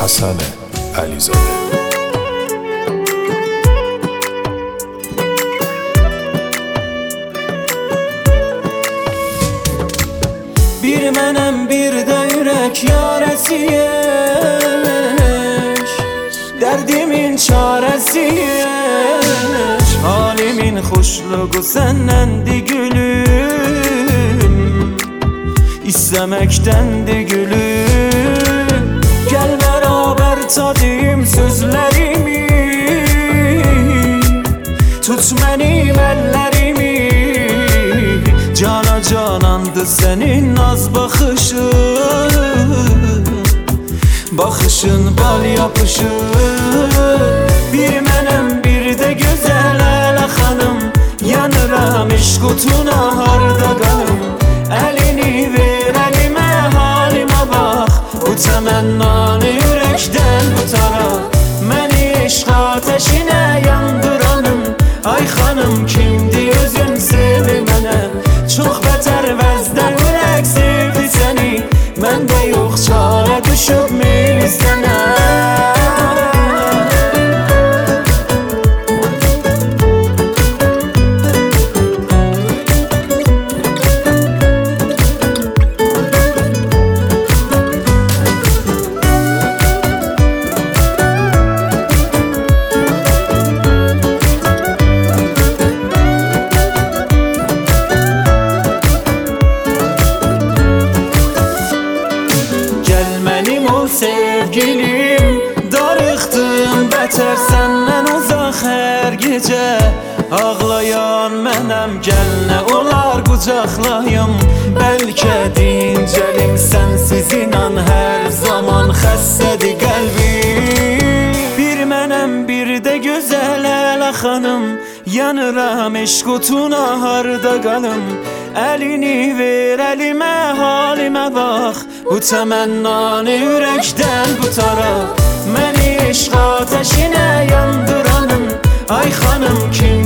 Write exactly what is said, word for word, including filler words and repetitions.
Hasan Əlizadə. Bir mənəm, bir də ürək yarəsiyək, dərdimin çarəsiyək. Halimin xoşluğu səndəndir gülüm, İstəməkdəndir gülüm. Gəl bərabər tadım sözlərimi, tut mənim əllərimi. Cana canandı sənin naz baxışın, baxışın bal yapışır. Bir mənəm, bir də gözəl Ələ xanım, yanıram eşq utuna harda qalım. Əlini ver əlimə, halimə bax, bu təmənnanı ürəkdən qutara. Məni eşq ateşinə yandıranım, ay xanım kimdir özün sevdi mənə. Çox bətər vəzdə ürək sevdi səni, məndə yox çarə düşüb meyli sənə. Sevgilim, darıxdım bətər səndən uzaq hər gecə. Ağlayan mənəm, gəl nə olar qucaqlayım. Bəlkə dincəlim sənsiz, inan hər zaman xəstədir qəlbim. Bir mənəm, bir də gözəl Ələ xanım, yanıram eşq utuna harda qalım. Əlini ver əlimə, halimə bax, bu təmənnanı ürəkdən qutara. Məni eşq ateşinə yandıranım, ay xanım kim